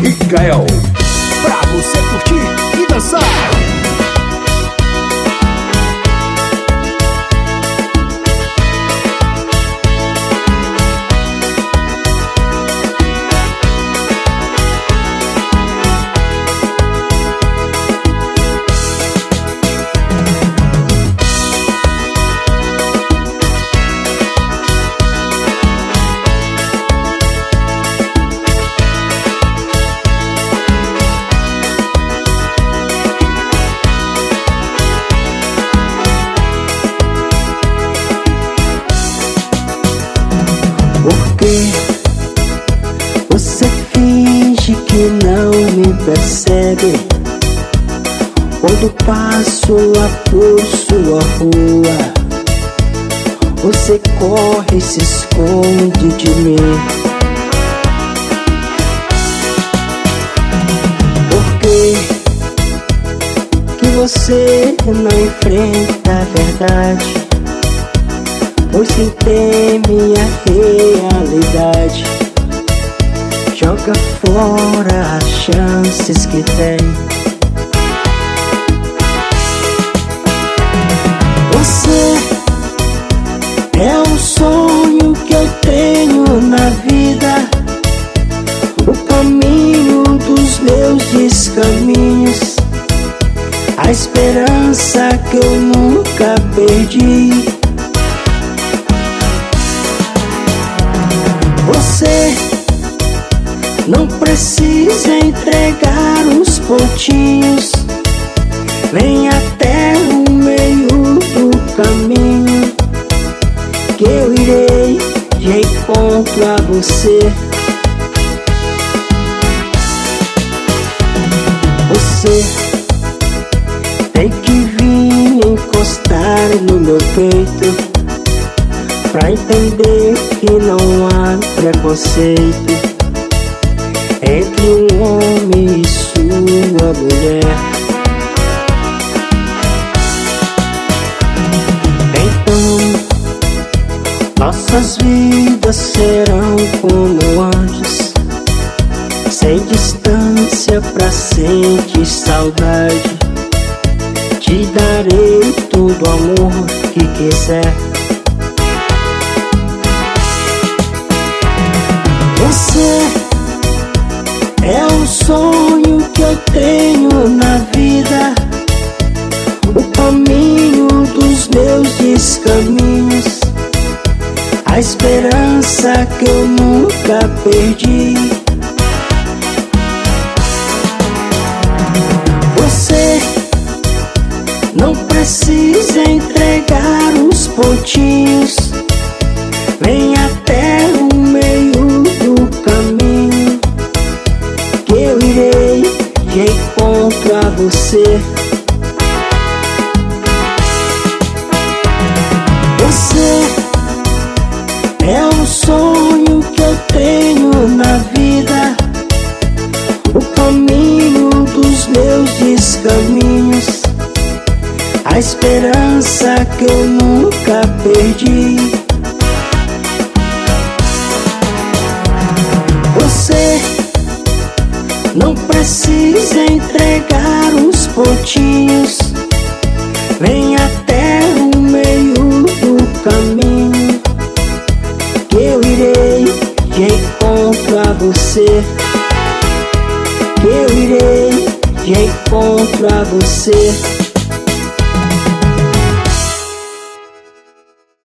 e Gael, pra você curtir e dançar. Porque você finge que não me percebe quando passo lá por sua rua. Você corre e se esconde de mim. Por que você não enfrenta a verdade? Pois quem teme a realidade joga fora as chances que tem. Você é um sonho que eu tenho na vida, o caminho dos meus descaminhos, a esperança que eu nunca perdi. Você não precisa entregar os pontinhos, vem até o meio do caminho, que eu irei de encontro a você. Você tem que vir encostar no meu peito pra entender que não há preconceito entre um homem e sua mulher. Então, nossas vidas serão como anjos, sem distância pra sentir saudade. Te darei todo o amor que quiser. Você é um sonho que eu tenho na vida, o caminho dos meus descaminhos, a esperança que eu nunca perdi. Você não precisa entregar os pontinhos, vem até o meio do caminho, que eu irei de encontro a você. Você é um sonho que eu tenho na vida, o caminho dos meus descaminhos, a esperança que eu nunca perdi. Você não precisa entregar os pontinhos, vem até o meio do caminho, que eu irei de encontro a você, que eu irei de encontro a você.